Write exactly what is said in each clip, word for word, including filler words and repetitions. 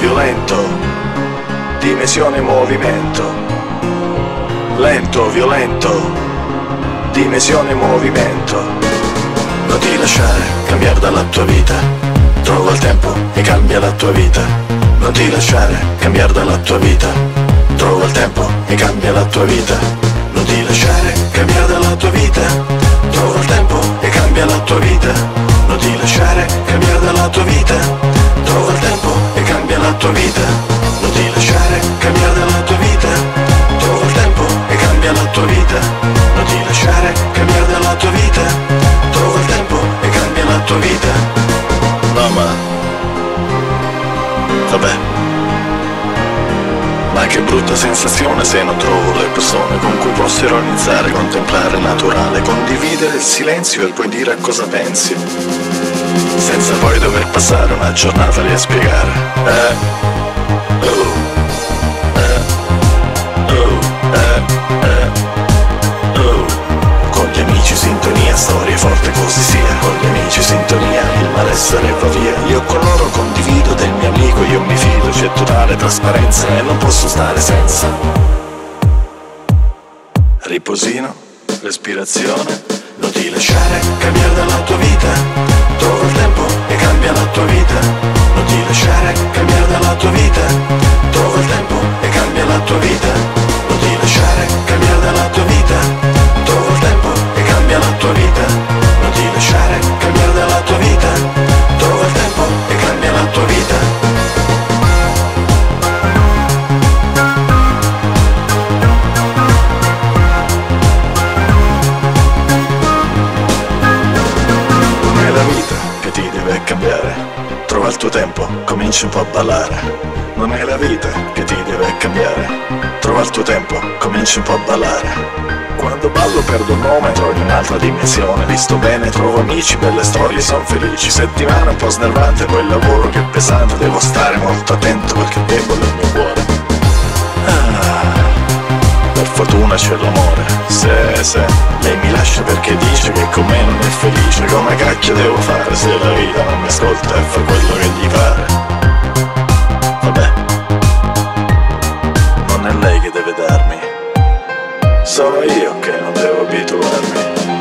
violento, dimensione movimento. Lento, violento, dimensione movimento. Non ti lasciare cambiare dalla tua vita, trova il tempo e cambia la tua vita. Non ti lasciare cambiare dalla tua vita, trova il tempo e cambia la tua vita. Non ti lasciare cambiare dalla tua vita, trova il tempo e cambia la tua vita. Non ti lasciare cambiare dalla tua vita, trova il tempo e cambia la tua vita. Non ti lasciare cambiare dalla tua vita, trova il tempo e cambia la tua vita. Non ti lasciare cambiare dalla tua vita, trova il tempo e cambia la tua vita. No, ma vabbè, ma che brutta sensazione se non trovo le persone con cui posso ironizzare, contemplare il naturale, condividere il silenzio e poi dire a cosa pensi, senza poi dover passare una giornata lì a spiegare. Eh, oh, eh, oh, eh, eh, oh. Con gli amici sintonia, storie forte così sia. Con gli amici sintonia, il malessere va via. Io con loro condivido del mio amico, io mi fido, c'è totale trasparenza e non posso stare senza. Riposino, respirazione. Non ti lasciare cambiare dalla tua vita, trova il tempo e cambia la tua vita. Non ti lasciare cambiare dalla tua vita, trova il tempo e cambia la tua vita. Non ti lasciare cambiare dalla tua vita, trova il tempo e cambia la tua vita. Non ti lasciare cambiare dalla tua vita, trova il tempo e cambia la tua vita. Cambiare, trova il tuo tempo, cominci un po' a ballare. Non è la vita che ti deve cambiare, trova il tuo tempo, cominci un po' a ballare. Quando ballo perdo il nome, trovo in un'altra dimensione. Visto bene, trovo amici, belle storie, son felici. Settimana un po' snervante, poi il lavoro che è pesante. Devo stare molto attento perché è debole il mio cuore. Ah, per fortuna c'è l'amore, se, se lei mi lascia perché dice che con me non è felice. Come cacchio devo fare se la vita non mi ascolta e fa quello che gli pare? Vabbè, non è lei che deve darmi, sono io che non devo abituarmi.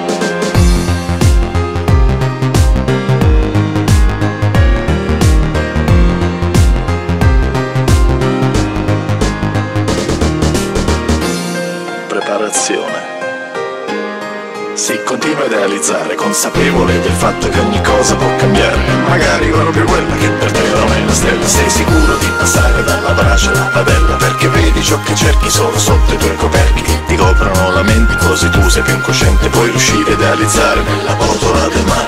Preparazione. Sì, continua a realizzare, consapevole del fatto che ogni cosa può cambiare. Magari proprio quella che per te non è la stella. Sei sicuro di passare dalla brace alla padella, perché vedi ciò che cerchi solo sotto i tuoi coperchi. Ti coprono la mente, così tu sei più incosciente. Puoi riuscire a realizzare nella botola del mare.